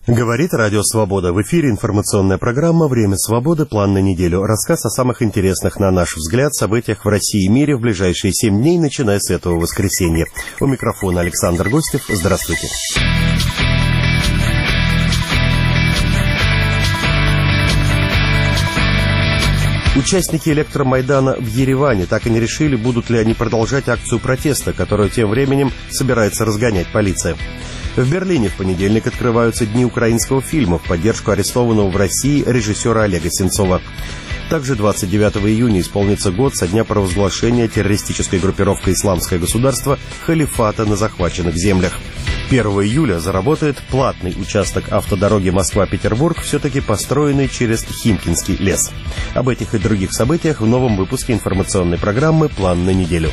Говорит Радио Свобода. В эфире информационная программа «Время свободы. План на неделю». Рассказ о самых интересных, на наш взгляд, событиях в России и мире в ближайшие 7 дней, начиная с этого воскресенья. У микрофона Александр Гостев. Здравствуйте. Участники электромайдана в Ереване так и не решили, будут ли они продолжать акцию протеста, которую тем временем собирается разгонять полиция. В Берлине в понедельник открываются Дни украинского фильма в поддержку арестованного в России режиссера Олега Сенцова. Также 29 июня исполнится год со дня провозглашения террористической группировкой «Исламское государство» халифата на захваченных землях. 1 июля заработает платный участок автодороги Москва-Петербург, все-таки построенный через Химкинский лес. Об этих и других событиях в новом выпуске информационной программы «План на неделю».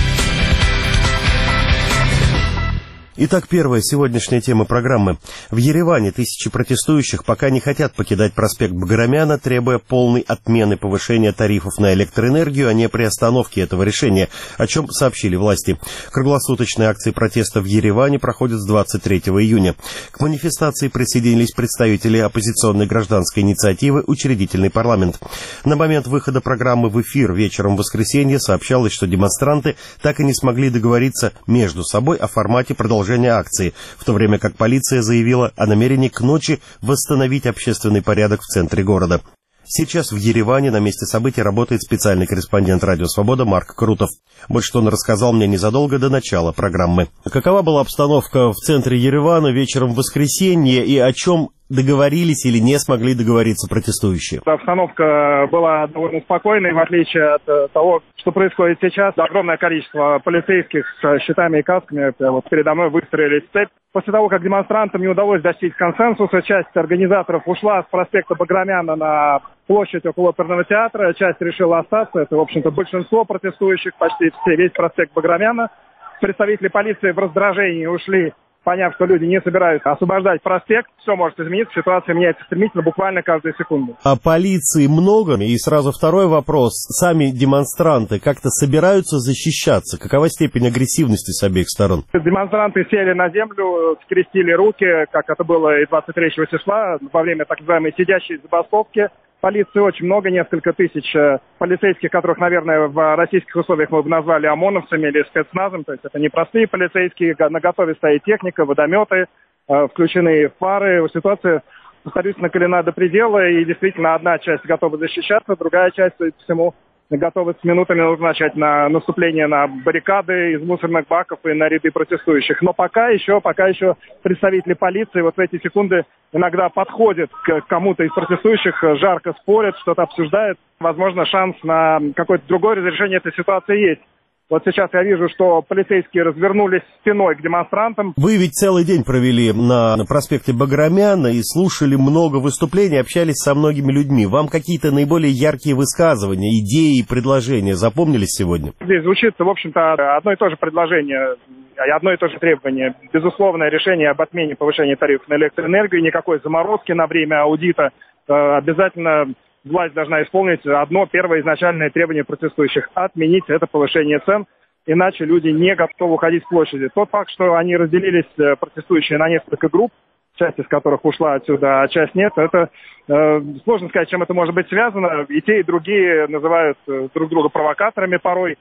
Итак, первая сегодняшняя тема программы. В Ереване тысячи протестующих пока не хотят покидать проспект Баграмяна, требуя полной отмены повышения тарифов на электроэнергию, а не приостановки этого решения, о чем сообщили власти. Круглосуточные акции протеста в Ереване проходят с 23 июня. К манифестации присоединились представители оппозиционной гражданской инициативы «Учредительный парламент». На момент выхода программы в эфир вечером в воскресенье сообщалось, что демонстранты так и не смогли договориться между собой о формате продолжения акции, в то время как полиция заявила о намерении к ночи восстановить общественный порядок в центре города. Сейчас в Ереване на месте событий работает специальный корреспондент «Радио Свобода» Марк Крутов. Вот что он рассказал мне незадолго до начала программы. Какова была обстановка в центре Еревана вечером в воскресенье и о чем договорились или не смогли договориться протестующие? Обстановка была довольно спокойной, в отличие от того, что происходит сейчас. Огромное количество полицейских с щитами и касками вот передо мной выстроились в цепь. После того, как демонстрантам не удалось достичь консенсуса, часть организаторов ушла с проспекта Баграмяна на площадь около оперного театра, часть решила остаться. Это, в общем-то, большинство протестующих, почти все, весь проспект Баграмяна. Представители полиции в раздражении ушли, поняв, что люди не собираются освобождать проспект. Все может измениться, ситуация меняется стремительно, буквально каждую секунду. А полиции много? И сразу второй вопрос. Сами демонстранты как-то собираются защищаться? Какова степень агрессивности с обеих сторон? Демонстранты сели на землю, скрестили руки, как это было и 23 числа, во время так называемой сидящей забастовки. Полиции очень много, несколько тысяч полицейских, которых, наверное, в российских условиях мы бы назвали ОМОНовцами или спецназом. То есть это не простые полицейские, на готове стоит техника, водометы, включены фары. Ситуация, повторюсь, накалена до предела, и действительно одна часть готова защищаться, другая часть, судя по всему, готовы с минутами назначать на наступление на баррикады из мусорных баков и на ряды протестующих. Но пока еще представители полиции вот в эти секунды иногда подходят к кому-то из протестующих, жарко спорят, что-то обсуждают. Возможно, шанс на какое-то другое разрешение этой ситуации есть. Вот сейчас я вижу, что полицейские развернулись спиной к демонстрантам. Вы ведь целый день провели на проспекте Баграмяна и слушали много выступлений, общались со многими людьми. Вам какие-то наиболее яркие высказывания, идеи и предложения запомнились сегодня? Здесь звучит, в общем-то, одно и то же предложение, одно и то же требование. Безусловное решение об отмене повышения тарифов на электроэнергию, никакой заморозки на время аудита. Обязательно власть должна исполнить одно первое изначальное требование протестующих – отменить это повышение цен, иначе люди не готовы уходить с площади. Тот факт, что они разделились, протестующие, на несколько групп, часть из которых ушла отсюда, а часть нет, это сложно сказать, чем это может быть связано. И те, и другие называют друг друга провокаторами порой.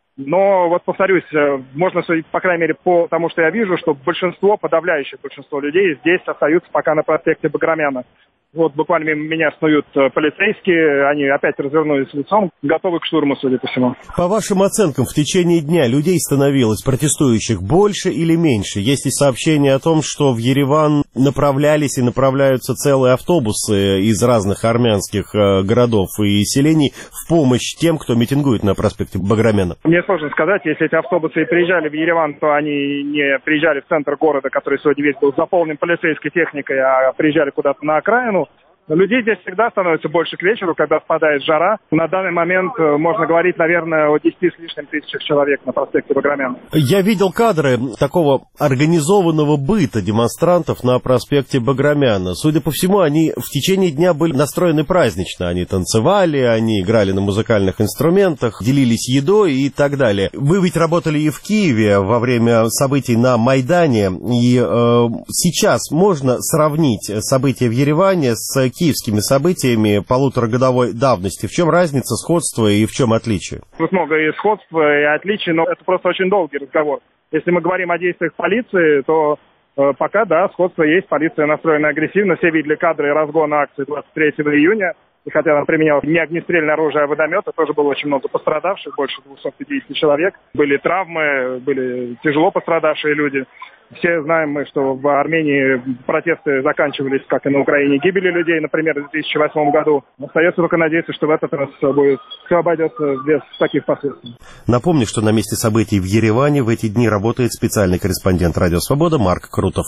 Но вот повторюсь, можно судить, по крайней мере, по тому, что я вижу, что большинство, подавляющее большинство людей здесь остаются пока на проспекте Баграмяна. Вот буквально мимо меня снуют полицейские, они опять развернулись лицом, готовы к штурму, судя по всему. По вашим оценкам, в течение дня людей становилось, протестующих, больше или меньше? Есть ли сообщения о том, что в Ереван направлялись и направляются целые автобусы из разных армянских городов и селений в помощь тем, кто митингует на проспекте Баграмяна? Мне сложно сказать, если эти автобусы и приезжали в Ереван, то они не приезжали в центр города, который сегодня весь был заполнен полицейской техникой, а приезжали куда-то на окраину. Людей здесь всегда становится больше к вечеру, когда спадает жара. На данный момент можно говорить, наверное, о 10 с лишним тысячах человек на проспекте Баграмяна. Я видел кадры такого организованного быта демонстрантов на проспекте Баграмяна. Судя по всему, они в течение дня были настроены празднично. Они танцевали, они играли на музыкальных инструментах, делились едой и так далее. Вы ведь работали и в Киеве во время событий на Майдане. И сейчас можно сравнить события в Ереване с киевскими событиями полуторагодовой давности. В чем разница, сходство и в чем отличие? Тут много и сходств, и отличий, но это просто очень долгий разговор. Если мы говорим о действиях полиции, то пока, да, сходство есть. Полиция настроена агрессивно. Все видели кадры разгона акции 23 июня. И хотя она применяла не огнестрельное оружие, а водометы, тоже было очень много пострадавших, больше 250 человек. Были травмы, были тяжело пострадавшие люди. Все знаем мы, что в Армении протесты заканчивались, как и на Украине, гибелью людей, например, в 2008 году. Остается только надеяться, что в этот раз все обойдется без таких последствий. Напомню, что на месте событий в Ереване в эти дни работает специальный корреспондент «Радио Свобода» Марк Крутов.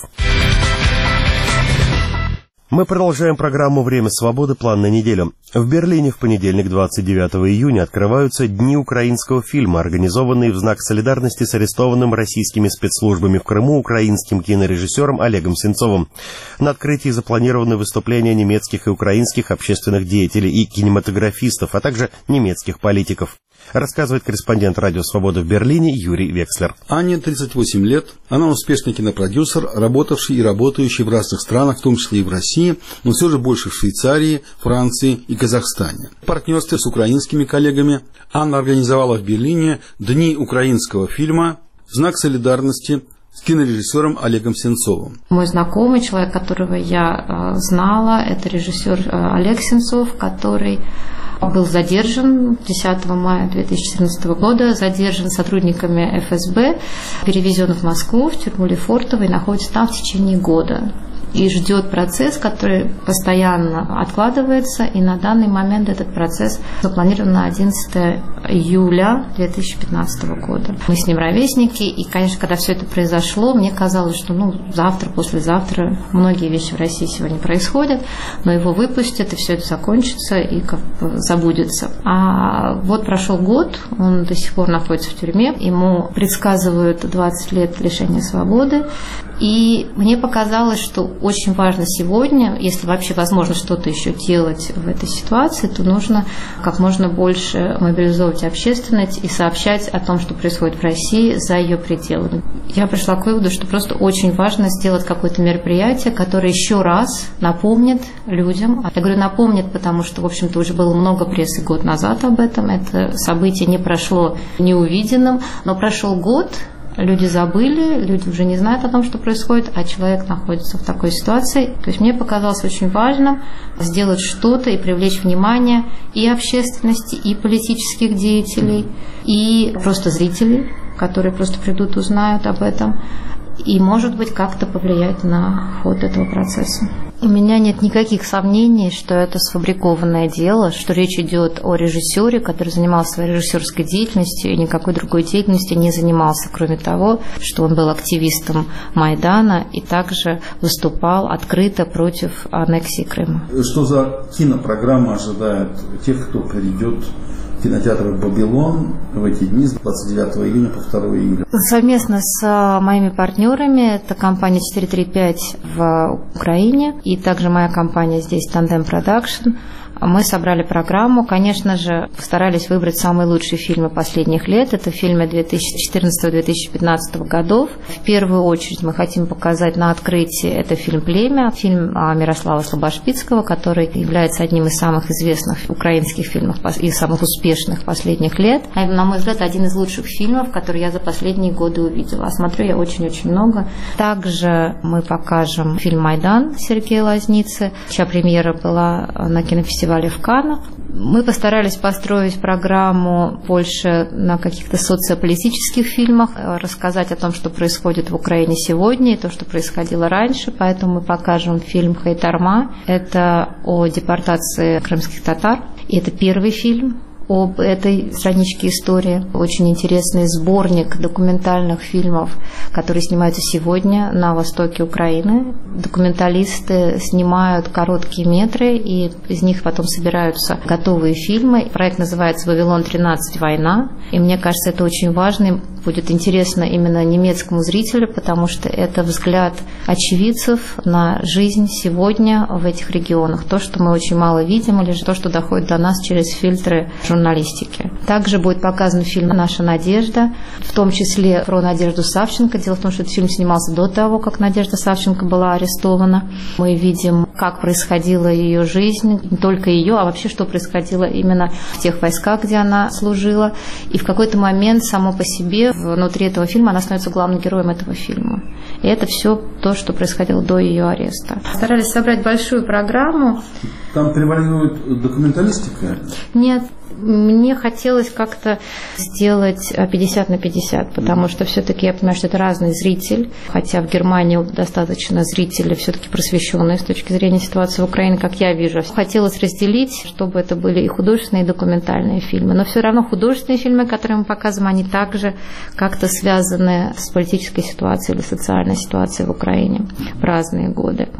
Мы продолжаем программу «Время свободы. План на неделю». В Берлине в понедельник, 29 июня, открываются Дни украинского фильма, организованные в знак солидарности с арестованным российскими спецслужбами в Крыму украинским кинорежиссером Олегом Сенцовым. На открытии запланированы выступления немецких и украинских общественных деятелей и кинематографистов, а также немецких политиков. Рассказывает корреспондент «Радио Свобода» в Берлине Юрий Векслер. Ане 38 лет. Она успешный кинопродюсер, работавший и работающий в разных странах, в том числе и в России, но все же больше в Швейцарии, Франции и Казахстане. В партнерстве с украинскими коллегами Анна организовала в Берлине Дни украинского фильма в знак солидарности с кинорежиссером Олегом Сенцовым. Мой знакомый, человек, которого я знала, это режиссер Олег Сенцов, который был задержан 10 мая 2014 года, задержан сотрудниками ФСБ, перевезен в Москву, в тюрьму Лефортово и находится там в течение года. И ждет процесс, который постоянно откладывается, и на данный момент этот процесс запланирован на 11 июля 2015 года. Мы с ним ровесники, и, конечно, когда все это произошло, мне казалось, что завтра, послезавтра многие вещи в России сегодня происходят, но его выпустят, и все это закончится, и забудется. А вот прошел год, он до сих пор находится в тюрьме, ему предсказывают 20 лет лишения свободы, и мне показалось, что очень важно сегодня, если вообще возможно что-то еще делать в этой ситуации, то нужно как можно больше мобилизовывать общественность и сообщать о том, что происходит в России за ее пределами. Я пришла к выводу, что просто очень важно сделать какое-то мероприятие, которое еще раз напомнит людям. Я говорю напомнит, потому что, в общем-то, уже было много прессы год назад об этом. Это событие не прошло неувиденным, но прошел год. Люди забыли, люди уже не знают о том, что происходит, а человек находится в такой ситуации. То есть мне показалось очень важным сделать что-то и привлечь внимание и общественности, и политических деятелей, и просто зрителей, которые просто придут, узнают об этом, и, может быть, как-то повлиять на ход этого процесса. У меня нет никаких сомнений, что это сфабрикованное дело, что речь идет о режиссере, который занимался своей режиссерской деятельностью и никакой другой деятельностью не занимался, кроме того, что он был активистом Майдана и также выступал открыто против аннексии Крыма. Что за кинопрограмма ожидает тех, кто придет в кинотеатр «Вавилон» в эти дни с 29 июня по 2 июля? Совместно с моими партнерами, это компания 435 в Украине и также моя компания здесь «Тандем Продакшн», мы собрали программу. Конечно же, постарались выбрать самые лучшие фильмы последних лет. Это фильмы 2014-2015 годов. В первую очередь мы хотим показать на открытии это фильм «Племя», фильм Мирослава Слобошпицкого, который является одним из самых известных украинских фильмов и самых успешных последних лет. На мой взгляд, один из лучших фильмов, который я за последние годы увидела. А смотрю я очень-очень много. Также мы покажем фильм «Майдан» Сергея Лазницы, чья премьера была на кинофестивале в Каннах. Мы постарались построить программу больше на каких-то социополитических фильмах, рассказать о том, что происходит в Украине сегодня и то, что происходило раньше. Поэтому мы покажем фильм «Хайтарма». Это о депортации крымских татар. И это первый фильм об этой страничке истории. Очень интересный сборник документальных фильмов, которые снимаются сегодня на востоке Украины. Документалисты снимают короткие метры, и из них потом собираются готовые фильмы. Проект называется «Вавилон-13. Война». И мне кажется, это очень важно. Будет интересно именно немецкому зрителю, потому что это взгляд очевидцев на жизнь сегодня в этих регионах. То, что мы очень мало видим, или же то, что доходит до нас через фильтры журналистики. Также будет показан фильм «Наша Надежда», в том числе про Надежду Савченко. Дело в том, что этот фильм снимался до того, как Надежда Савченко была арестована. Мы видим, как происходила ее жизнь, не только ее, а вообще, что происходило именно в тех войсках, где она служила. И в какой-то момент само по себе внутри этого фильма она становится главным героем этого фильма. И это все то, что происходило до ее ареста. Старались собрать большую программу. Там превалирует документалистика? Нет. Мне хотелось как-то сделать 50 на 50, потому что все-таки я понимаю, что это разный зритель, хотя в Германии достаточно зрители все-таки просвещенные с точки зрения ситуации в Украине, как я вижу. Хотелось разделить, чтобы это были и художественные, и документальные фильмы. Но все равно художественные фильмы, которые мы показываем, они также как-то связаны с политической ситуацией или социальной ситуацией в Украине в разные годы.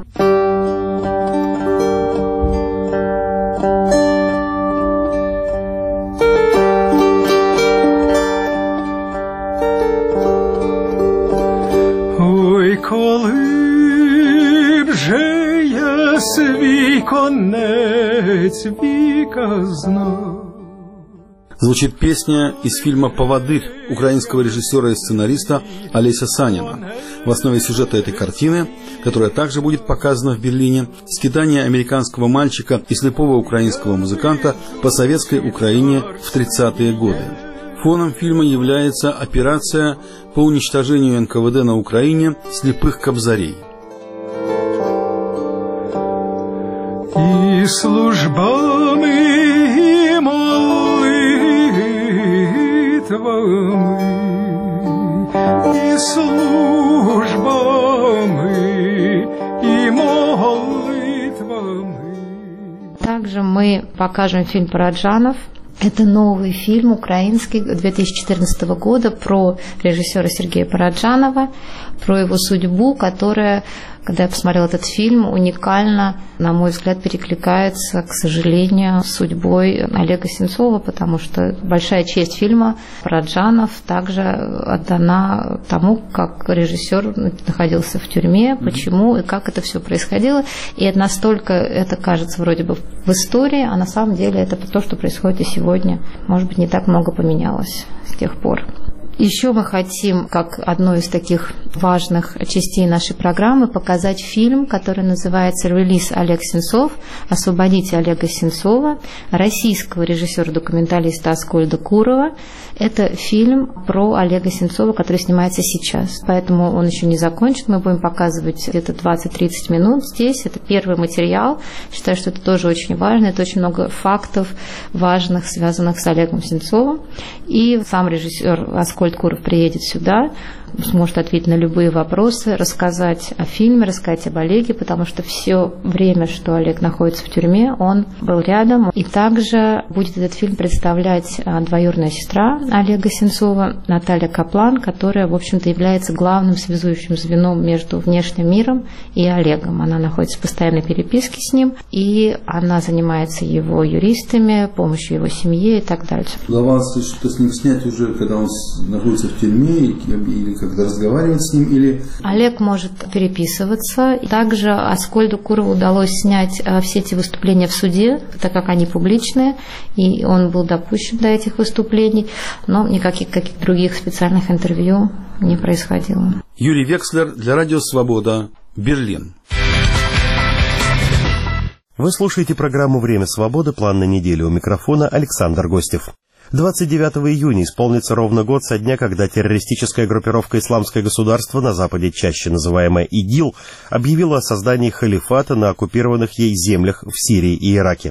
Коли б же я свій конець віка знав. Звучит песня из фильма «Поводырь» украинского режиссера и сценариста Олеся Санина. В основе сюжета этой картины, которая также будет показана в Берлине, скитание американского мальчика и слепого украинского музыканта по советской Украине в 30-е годы. Фоном фильма является операция по уничтожению НКВД на Украине слепых кобзарей. И службами, и молитвами, и службами, и молитвами. Также мы покажем фильм «Параджанов». Это новый фильм украинский 2014 года про режиссера Сергея Параджанова, про его судьбу, которая, когда я посмотрела этот фильм, уникально, на мой взгляд, перекликается, к сожалению, с судьбой Олега Сенцова, потому что большая честь фильма «Параджанов» также отдана тому, как режиссер находился в тюрьме, почему и как это все происходило. И это настолько, это кажется вроде бы в истории, а на самом деле это то, что происходит и сегодня. Может быть, не так много поменялось с тех пор. Еще мы хотим, как одну из таких важных частей нашей программы, показать фильм, который называется «Релиз Олег Сенцов. Освободите Олега Сенцова», российского режиссера-документалиста Аскольда Курова. Это фильм про Олега Сенцова, который снимается сейчас. Поэтому он еще не закончен. Мы будем показывать где-то 20-30 минут здесь. Это первый материал. Считаю, что это тоже очень важно. Это очень много фактов важных, связанных с Олегом Сенцовым. И сам режиссер Аскольд Куров приедет сюда, сможет ответить на любые вопросы, рассказать о фильме, рассказать об Олеге, потому что все время, что Олег находится в тюрьме, он был рядом. И также будет этот фильм представлять двоюродная сестра Олега Сенцова, Наталья Каплан, которая, в общем-то, является главным связующим звеном между внешним миром и Олегом. Она находится в постоянной переписке с ним, и она занимается его юристами, помощью его семье и так дальше. Удавалось что-то с ним снять уже, когда он находится в тюрьме, или когда разговаривать с ним, или... Олег может переписываться. Также Аскольду Курову удалось снять все эти выступления в суде, так как они публичные, и он был допущен до этих выступлений, но никаких других специальных интервью не происходило. Юрий Векслер для Радио Свобода, Берлин. Вы слушаете программу «Время свободы. План на неделю». У микрофона Александр Гостев. 29 июня исполнится ровно год со дня, когда террористическая группировка «Исламское государство», на Западе чаще называемая ИГИЛ, объявила о создании халифата на оккупированных ей землях в Сирии и Ираке.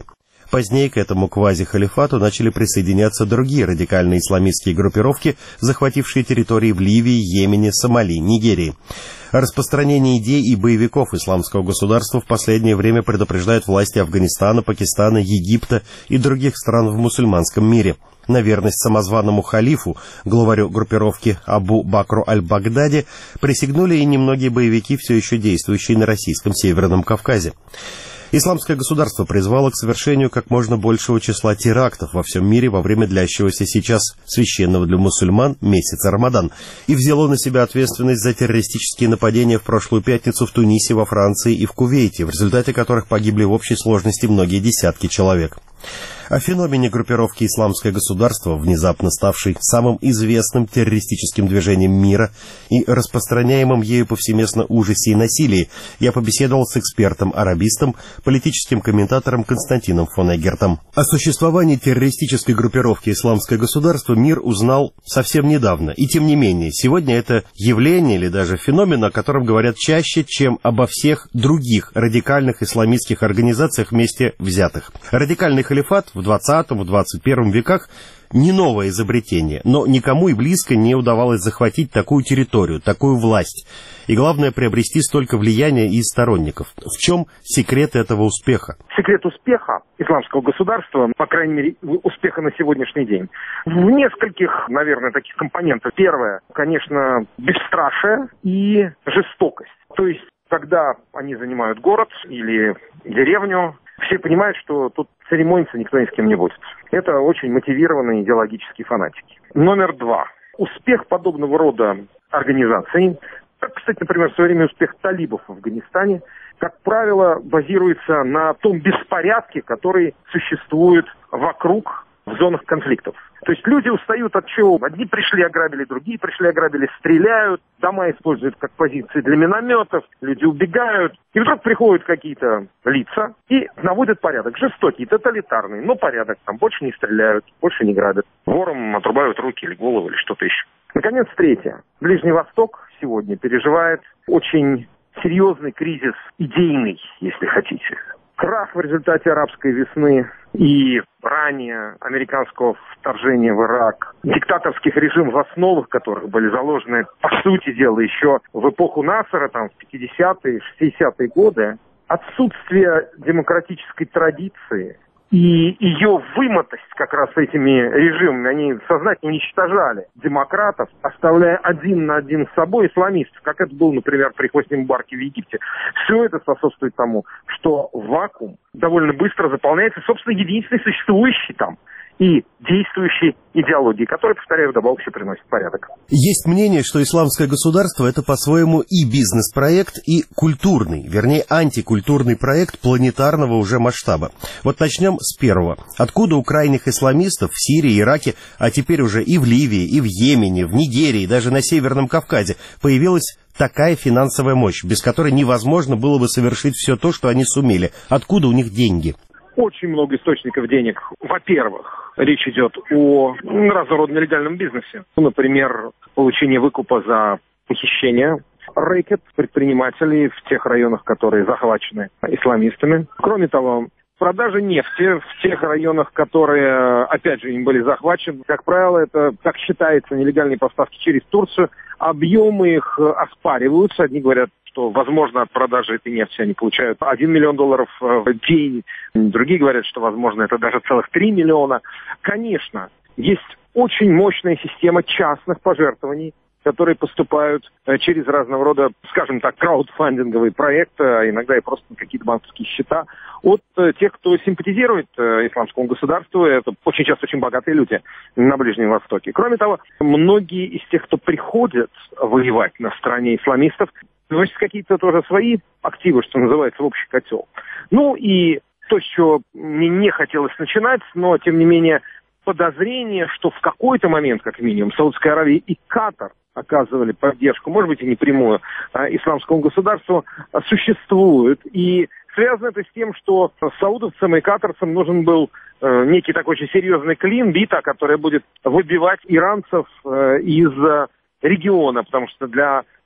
Позднее к этому квазихалифату начали присоединяться другие радикальные исламистские группировки, захватившие территории в Ливии, Йемене, Сомали, Нигерии. Распространение идей и боевиков исламского государства в последнее время предупреждают власти Афганистана, Пакистана, Египта и других стран в мусульманском мире. На верность самозваному халифу, главарю группировки Абу Бакру аль-Багдади, присягнули и немногие боевики, все еще действующие на российском Северном Кавказе. Исламское государство призвало к совершению как можно большего числа терактов во всем мире во время длящегося сейчас священного для мусульман месяца Рамадан и взяло на себя ответственность за террористические нападения в прошлую пятницу в Тунисе, во Франции и в Кувейте, в результате которых погибли в общей сложности многие десятки человек. О феномене группировки «Исламское государство», внезапно ставшей самым известным террористическим движением мира и распространяемым ею повсеместно ужасе и насилии, я побеседовал с экспертом-арабистом, политическим комментатором Константином фон Эггертом. О существовании террористической группировки «Исламское государство» мир узнал совсем недавно, и тем не менее, сегодня это явление или даже феномен, о котором говорят чаще, чем обо всех других радикальных исламистских организациях вместе взятых. Радикальный халифат в 20-21 веках не новое изобретение, но никому и близко не удавалось захватить такую территорию, такую власть. И главное, приобрести столько влияния и сторонников. В чем секрет этого успеха? Секрет успеха исламского государства, по крайней мере, успеха на сегодняшний день, в нескольких, наверное, таких компонентах. Первое, конечно, бесстрашие и жестокость. То есть, когда они занимают город или деревню, все понимают, что тут церемониться никто ни с кем не будет. Это очень мотивированные идеологические фанатики. Номер два. Успех подобного рода организаций, как, кстати, например, в свое время успех талибов в Афганистане, как правило, базируется на том беспорядке, который существует вокруг в зонах конфликтов. То есть люди устают от чего? Одни пришли, ограбили, другие пришли, ограбили, стреляют, дома используют как позиции для минометов, люди убегают. И вдруг приходят какие-то лица и наводят порядок. Жестокий, тоталитарный, но порядок. Там больше не стреляют, больше не грабят. Ворам отрубают руки или голову или что-то еще. Наконец, третье. Ближний Восток сегодня переживает очень серьезный кризис идейный, если хотите. Крах в результате арабской весны и ранее американского вторжения в Ирак, диктаторских режимов, в основах которых были заложены, по сути дела, еще в эпоху Насера, там, в 50-е, 60-е годы, отсутствие демократической традиции и ее вымотость как раз этими режимами, они сознательно уничтожали демократов, оставляя один на один с собой исламистов, как это было, например, при Хосни Мубараке в Египте. Все это способствует тому, что вакуум довольно быстро заполняется, собственно, единственной существующей там и действующей идеологией, которая, повторяю, вдобавок еще приносит порядок. Есть мнение, что исламское государство – это по-своему и бизнес-проект, и культурный, вернее, антикультурный проект планетарного уже масштаба. Вот начнем с первого. Откуда у крайних исламистов в Сирии, Ираке, а теперь уже и в Ливии, и в Йемене, в Нигерии, даже на Северном Кавказе появилась такая финансовая мощь, без которой невозможно было бы совершить все то, что они сумели? Откуда у них деньги? Очень много источников денег. Во-первых, речь идет о разного рода нелегальном бизнесе. Например, получение выкупа за похищение, рэкет предпринимателей в тех районах, которые захвачены исламистами. Кроме того, продажа нефти в тех районах, которые, опять же, им были захвачены. Как правило, это, как считается, нелегальные поставки через Турцию. Объемы их оспариваются. Одни говорят, что, возможно, от продажи этой нефти они получают $1 миллион в день. Другие говорят, что, возможно, это даже целых 3 миллиона. Конечно, есть очень мощная система частных пожертвований, которые поступают через разного рода, скажем так, краудфандинговые проекты, а иногда и просто какие-то банковские счета, от тех, кто симпатизирует исламскому государству. Это очень часто очень богатые люди на Ближнем Востоке. Кроме того, многие из тех, кто приходит воевать на стороне исламистов, вносят какие-то тоже свои активы, что называется, в общий котел. Ну и то, с чего мне не хотелось начинать, но, тем не менее, подозрение, что в какой-то момент, как минимум, Саудовская Аравия и Катар оказывали поддержку, может быть, и непрямую, исламскому государству, существует. И связано это с тем, что саудовцам и катарцам нужен был некий такой очень серьезный клин, бита, которая будет выбивать иранцев из региона, потому что для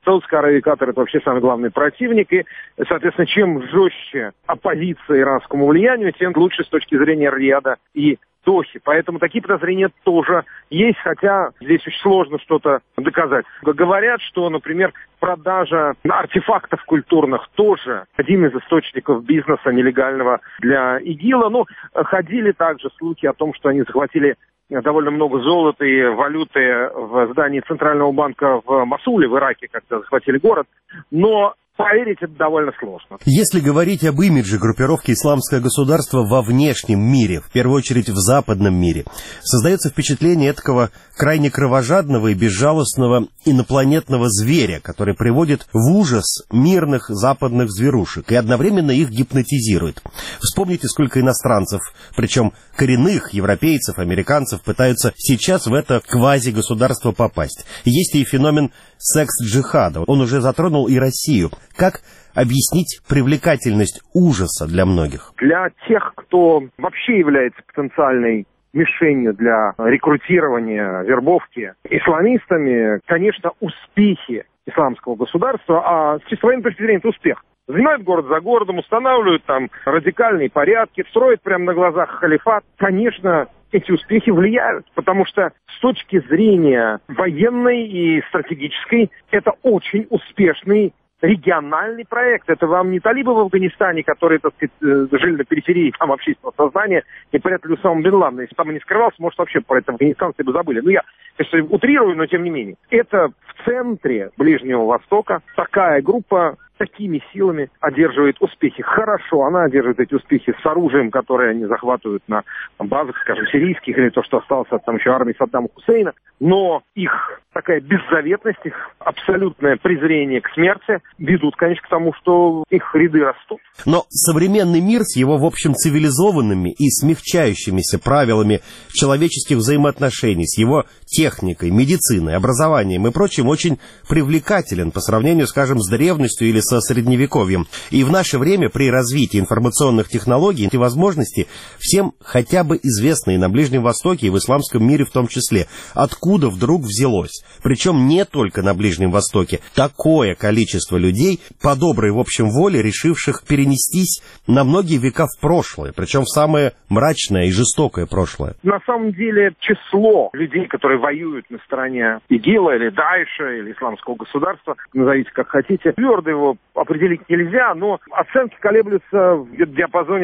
Саудовская Аравия и Катар — это вообще самый главный противник, и, соответственно, чем жестче оппозиция иранскому влиянию, тем лучше с точки зрения Рияда и Дохи. Поэтому такие подозрения тоже есть, хотя здесь очень сложно что-то доказать. Говорят, что, например, продажа артефактов культурных тоже один из источников бизнеса нелегального для ИГИЛа. Но ходили также слухи о том, что они захватили довольно много золота и валюты в здании Центрального банка в Мосуле, в Ираке, когда захватили город. Но поверить это довольно сложно. Если говорить об имидже группировки «Исламское государство» во внешнем мире, в первую очередь в западном мире, создается впечатление этакого крайне кровожадного и безжалостного инопланетного зверя, который приводит в ужас мирных западных зверушек и одновременно их гипнотизирует. Вспомните, сколько иностранцев, причем коренных европейцев, американцев, пытаются сейчас в это квази-государство попасть. Есть и феномен секс-джихада. Он уже затронул и Россию. Как объяснить привлекательность ужаса для многих? Для тех, кто вообще является потенциальной мишенью для рекрутирования, вербовки исламистами, конечно, успехи исламского государства, а с чисто военной точки зрения это успех. Занимают город за городом, устанавливают там радикальные порядки, строят прямо на глазах халифат. Конечно, эти успехи влияют, потому что с точки зрения военной и стратегической это очень успешный региональный проект. Это вам не талибы в Афганистане, которые, так сказать, жили на периферии там общественного сознания и прятали Усаму бен Ладена. Если там и не скрывался, может, вообще про это афганистанцы бы забыли. Ну, я, конечно, утрирую, но тем не менее. Это в центре Ближнего Востока такая группа такими силами одерживает успехи. Хорошо, она одерживает эти успехи с оружием, которое они захватывают на базах, скажем, сирийских, или то, что осталось от там еще армии Саддама Хусейна. Но их такая беззаветность, их абсолютное презрение к смерти ведут, конечно, к тому, что их ряды растут. Но современный мир с его, в общем, цивилизованными и смягчающимися правилами человеческих взаимоотношений, с его техникой, медициной, образованием и прочим, очень привлекателен по сравнению, скажем, с древностью или со средневековьем. И в наше время при развитии информационных технологий эти возможности всем хотя бы известны и на Ближнем Востоке, и в исламском мире в том числе. Откуда вдруг взялось? Причем не только на Ближнем Востоке. Такое количество людей, по доброй, в общем, воле, решивших перенестись на многие века в прошлое, причем в самое мрачное и жестокое прошлое. На самом деле число людей, которые воюют на стороне ИГИЛа или Даиша, или Исламского государства, назовите как хотите, твердо его определить нельзя, но оценки колеблются в диапазоне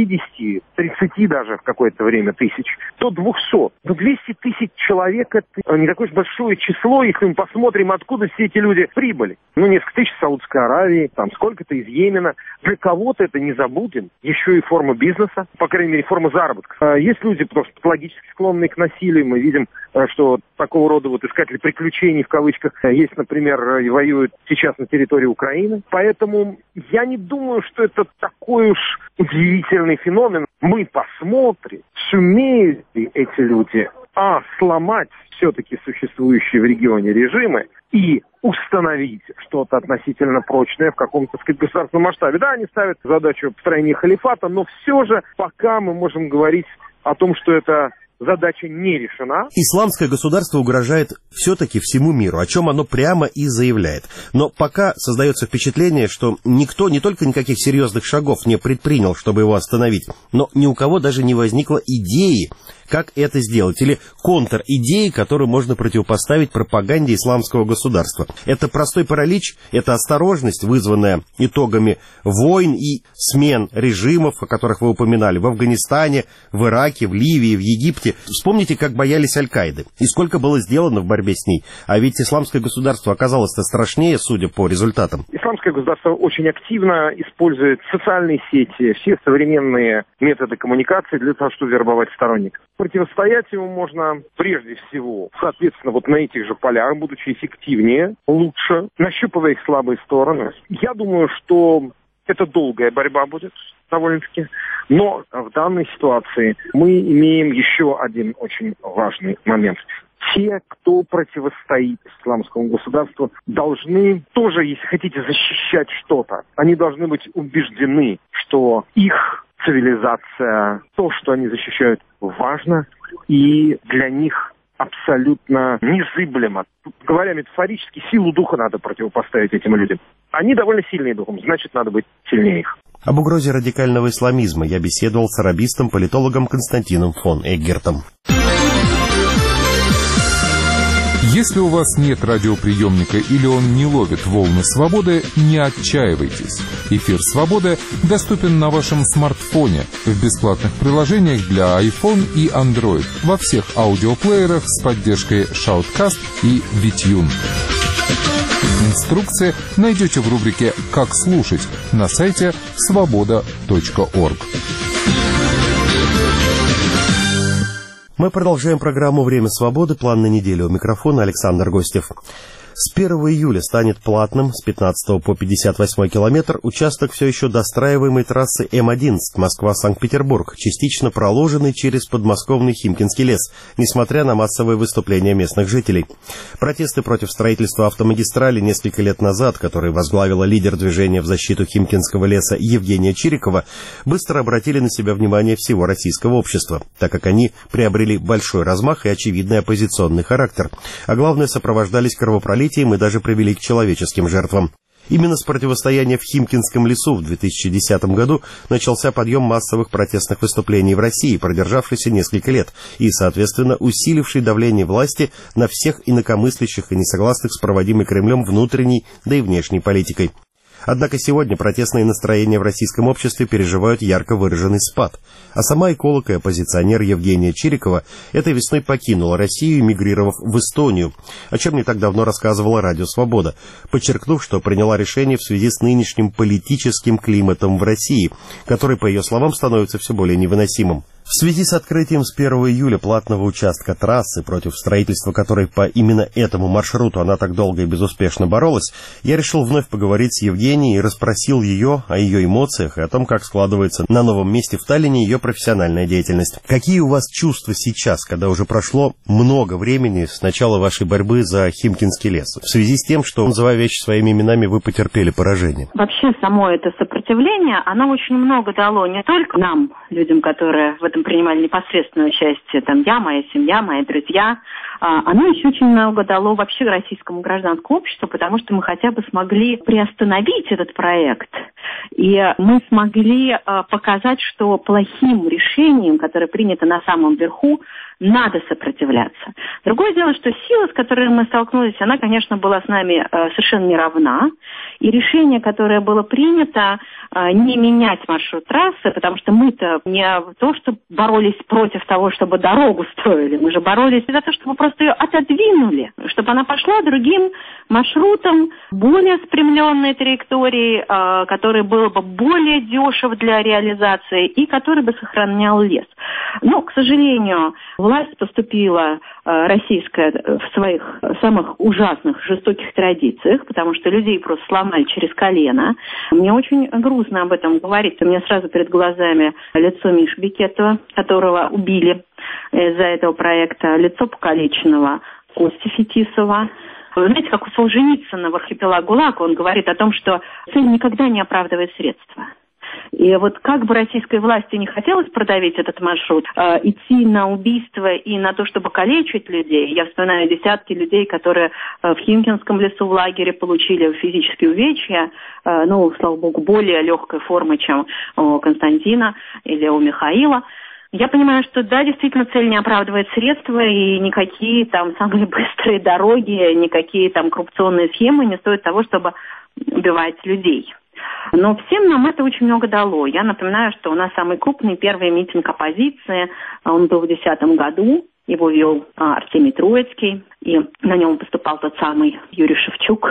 50, 30 даже в какое-то время тысяч, до 200. Но 200 тысяч человек — это не такое уж большое число, если мы посмотрим, откуда все эти люди прибыли. Ну, несколько тысяч в Саудовской Аравии, там сколько-то из Йемена. Для кого-то это не забудем. Еще и форма бизнеса, по крайней мере, форма заработка. Есть люди, просто патологически склонные к насилию. Мы видим, что такого рода вот искатели приключений, в кавычках, есть, например, и воюют сейчас на территории Украины. Поэтому я не думаю, что это такой уж удивительный феномен. Мы посмотрим, сумеют ли эти люди сломать все-таки существующие в регионе режимы и установить что-то относительно прочное в каком-то, так сказать, государственном масштабе. Да, они ставят задачу построения халифата, но все же пока мы можем говорить о том, что это задача не решена. Исламское государство угрожает все-таки всему миру, о чем оно прямо и заявляет. Но пока создается впечатление, что никто не только никаких серьезных шагов не предпринял, чтобы его остановить, но ни у кого даже не возникло идеи, как это сделать, или контр-идеи, которую можно противопоставить пропаганде исламского государства. Это простой паралич, это осторожность, вызванная итогами войн и смен режимов, о которых вы упоминали, в Афганистане, в Ираке, в Ливии, в Египте. Вспомните, как боялись Аль-Каиды, и сколько было сделано в борьбе с ней. А ведь исламское государство оказалось-то страшнее, судя по результатам. Исламское государство очень активно использует социальные сети, все современные методы коммуникации для того, чтобы вербовать сторонников. Противостоять ему можно прежде всего, соответственно, вот на этих же полях, будучи эффективнее, лучше, нащупывая их слабые стороны. Я думаю, что это долгая борьба будет, довольно-таки. Но в данной ситуации мы имеем еще один очень важный момент. Те, кто противостоит исламскому государству, должны тоже, если хотите, защищать что-то. Они должны быть убеждены, что их цивилизация, то, что они защищают, важно, и для них абсолютно незыблемо. Говоря метафорически, силу духа надо противопоставить этим людям. Они довольно сильные духом, значит, надо быть сильнее их. Об угрозе радикального исламизма я беседовал с арабистом-политологом Константином фон Эггертом. Если у вас нет радиоприемника или он не ловит волны свободы, не отчаивайтесь. Эфир «Свободы» доступен на вашем смартфоне в бесплатных приложениях для iPhone и Android во всех аудиоплеерах с поддержкой Shoutcast и BitTune. Инструкции найдете в рубрике «Как слушать» на сайте svoboda.org. Мы продолжаем программу «Время свободы». План на неделю. У микрофона Александр Гостев. С 1 июля станет платным с 15 по 58 километр участок все еще достраиваемой трассы М-11 Москва-Санкт-Петербург, частично проложенный через подмосковный Химкинский лес, несмотря на массовые выступления местных жителей. Протесты против строительства автомагистрали несколько лет назад, которые возглавила лидер движения в защиту Химкинского леса Евгения Чирикова, быстро обратили на себя внимание всего российского общества, так как они приобрели большой размах и очевидный оппозиционный характер, а главное, сопровождались кровопролитием и даже привели к человеческим жертвам. Именно с противостояния в Химкинском лесу в 2010 году начался подъем массовых протестных выступлений в России, продержавшийся несколько лет, и, соответственно, усиливший давление власти на всех инакомыслящих и несогласных с проводимой Кремлем внутренней, да и внешней политикой. Однако сегодня протестные настроения в российском обществе переживают ярко выраженный спад. А сама эколог и оппозиционер Евгения Чирикова этой весной покинула Россию, эмигрировав в Эстонию, о чем не так давно рассказывала Радио Свобода, подчеркнув, что приняла решение в связи с нынешним политическим климатом в России, который, по ее словам, становится все более невыносимым. В связи с открытием с 1 июля платного участка трассы, против строительства которой по именно этому маршруту она так долго и безуспешно боролась, я решил вновь поговорить с Евгенией и расспросил ее о ее эмоциях и о том, как складывается на новом месте в Таллине ее профессиональная деятельность. Какие у вас чувства сейчас, когда уже прошло много времени с начала вашей борьбы за Химкинский лес, в связи с тем, что, называя вещи своими именами, вы потерпели поражение? Вообще, само это сопротивление, оно очень много дало не только нам, людям, которые в этом принимали непосредственное участие, там, я, моя семья, мои друзья, оно еще очень много дало вообще российскому гражданскому обществу, потому что мы хотя бы смогли приостановить этот проект, и мы смогли показать, что плохим решением, которое принято на самом верху, надо сопротивляться. Другое дело, что сила, с которой мы столкнулись, она, конечно, была с нами совершенно не равна. И решение, которое было принято, не менять маршрут трассы, потому что мы-то не то, что боролись против того, чтобы дорогу строили, мы же боролись за то, чтобы просто ее отодвинули, чтобы она пошла другим маршрутом, более спрямленной траекторией, который был бы более дешев для реализации и который бы сохранял лес. Но, к сожалению, власть поступила российская в своих самых ужасных, жестоких традициях, потому что людей просто сломали через колено. Мне очень грустно об этом говорить. У меня сразу перед глазами лицо Миши Бекетова, которого убили из-за этого проекта, лицо покалеченного Кости Фетисова. Вы знаете, как у Солженицына в «Архипелаг ГУЛАГ» он говорит о том, что цель никогда не оправдывает средства. И вот как бы российской власти не хотелось продавить этот маршрут, идти на убийство и на то, чтобы калечить людей. Я вспоминаю десятки людей, которые в Химкинском лесу в лагере получили физические увечья, слава богу, более легкой формы, чем у Константина или у Михаила. Я понимаю, что да, действительно, цель не оправдывает средства, и никакие там самые быстрые дороги, никакие там коррупционные схемы не стоят того, чтобы убивать людей. Но всем нам это очень много дало. Я напоминаю, что у нас самый крупный первый митинг оппозиции, он был в 2010 году, его вел Артемий Троицкий, и на нем выступал тот самый Юрий Шевчук,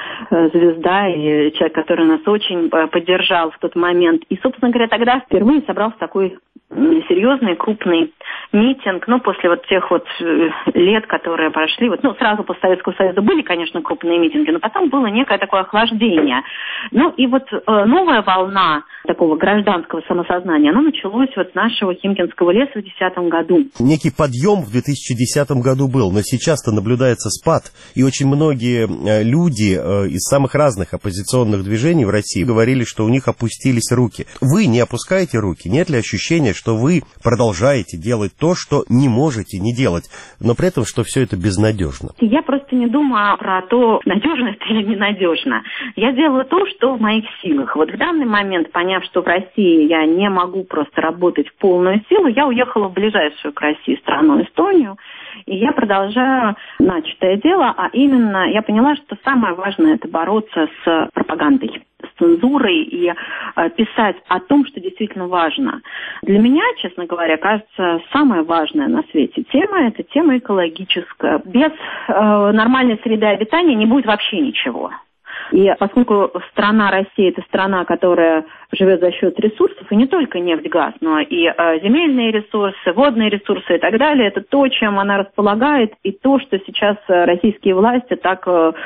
звезда, и человек, который нас очень поддержал в тот момент. И, собственно говоря, тогда впервые собрался такой серьезный, крупный митинг, после вот тех вот лет, которые прошли, сразу после Советского Союза были, конечно, крупные митинги, но потом было некое такое охлаждение. И вот новая волна такого гражданского самосознания, она началась вот с нашего Химкинского леса в 2010 году. Некий подъем в 2010 году был, но сейчас-то наблюдается спад, и очень многие люди из самых разных оппозиционных движений в России говорили, что у них опустились руки. Вы не опускаете руки? Нет ли ощущения, что вы продолжаете делать то, что не можете не делать, но при этом, что все это безнадежно? Я просто не думаю про то, надежно это или ненадежно. Я делаю то, что в моих силах. Вот в данный момент, поняв, что в России я не могу просто работать в полную силу, я уехала в ближайшую к России страну Эстонию, и я продолжаю начатое дело, а именно я поняла, что самое важное – это бороться с пропагандой, с цензурой и писать о том, что действительно важно. Для меня, честно говоря, кажется, самая важная на свете тема – это тема экологическая. Без нормальной среды обитания не будет вообще ничего. И поскольку страна Россия – это страна, которая живет за счет ресурсов, и не только нефть, газ, но и земельные ресурсы, водные ресурсы и так далее, это то, чем она располагает, и то, что сейчас российские власти так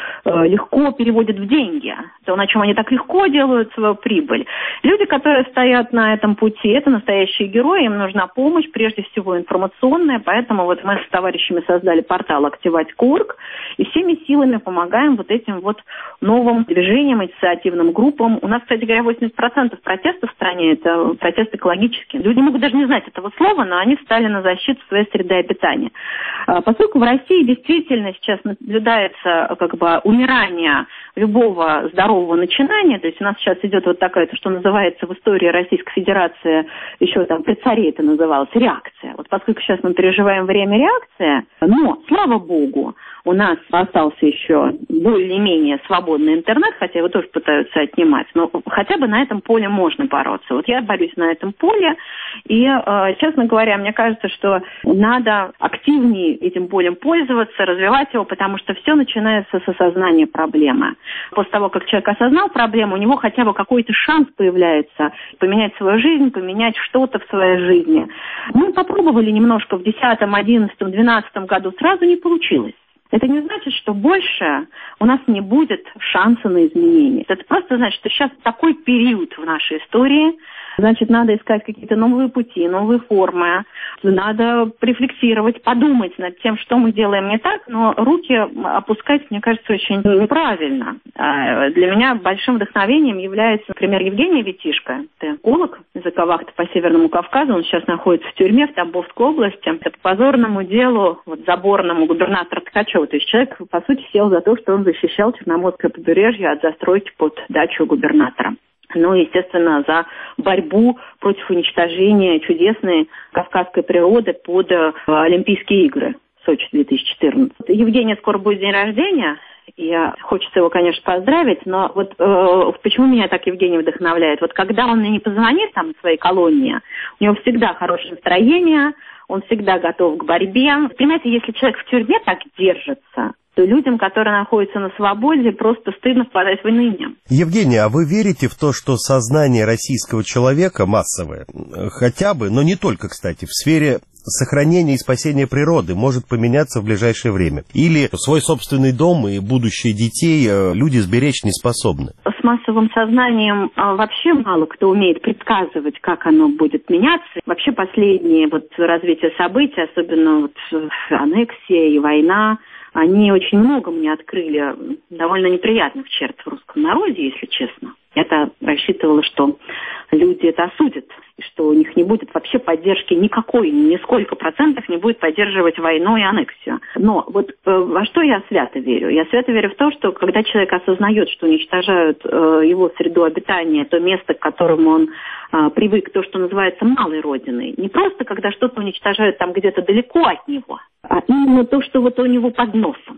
легко переводят в деньги, то, на чем они так легко делают свою прибыль. Люди, которые стоят на этом пути, это настоящие герои, им нужна помощь, прежде всего информационная, поэтому вот мы с товарищами создали портал «Активать.орг», и всеми силами помогаем вот этим вот новым движениям, инициативным группам. У нас, кстати говоря, 80% протестов в стране – это протест экологический. Люди могут даже не знать этого слова, но они встали на защиту своей среды обитания. Поскольку в России действительно сейчас наблюдается умирание любого здорового начинания, то есть у нас сейчас идет вот такая, что называется в истории Российской Федерации, еще там при царе это называлось, реакция. Вот поскольку сейчас мы переживаем время реакции, но, слава богу, у нас остался еще более-менее свободный интернет, хотя его тоже пытаются отнимать, но хотя бы на этом поле можно бороться. Вот я борюсь на этом поле, и, честно говоря, мне кажется, что надо активнее этим полем пользоваться, развивать его, потому что все начинается с осознания проблемы. После того, как человек осознал проблему, у него хотя бы какой-то шанс появляется поменять свою жизнь, поменять что-то в своей жизни. Мы попробовали немножко в 2010, 2011, 2012 году, сразу не получилось. Это не значит, что больше у нас не будет шанса на изменения. Это просто значит, что сейчас такой период в нашей истории, значит, надо искать какие-то новые пути, новые формы, надо рефлексировать, подумать над тем, что мы делаем не так, но руки опускать, мне кажется, очень неправильно. Для меня большим вдохновением является, например, Евгений Витишко, это эколог из Экавахты по Северному Кавказу, он сейчас находится в тюрьме в Тамбовской области, это по позорному делу заборному губернатора Ткачева, то есть человек, по сути, сел за то, что он защищал Черноморское побережье от застройки под дачу губернатора. Ну, естественно, за борьбу против уничтожения чудесной кавказской природы под Олимпийские игры в Сочи 2014. Евгения скоро будет день рождения, и хочется его, конечно, поздравить, но вот почему меня так Евгений вдохновляет? Вот когда он мне не позвонит там в своей колонии, у него всегда хорошее настроение, он всегда готов к борьбе. Понимаете, если человек в тюрьме так держится, то людям, которые находятся на свободе, просто стыдно впадать в уныние. Евгения, а вы верите в то, что сознание российского человека массовое, хотя бы, но не только, кстати, в сфере сохранения и спасения природы может поменяться в ближайшее время? Или свой собственный дом и будущее детей люди сберечь не способны? С массовым сознанием вообще мало кто умеет предсказывать, как оно будет меняться. Вообще последние развитие событий, особенно аннексия и война, они очень много мне открыли довольно неприятных черт в русском народе, если честно. Я-то рассчитывала, что люди это осудят, и что у них не будет вообще поддержки никакой, нисколько процентов не будет поддерживать войну и аннексию. Но во что я свято верю? Я свято верю в то, что когда человек осознает, что уничтожают его среду обитания, то место, к которому он привык, то, что называется малой родиной, не просто когда что-то уничтожают там где-то далеко от него, а именно то, что у него под носом.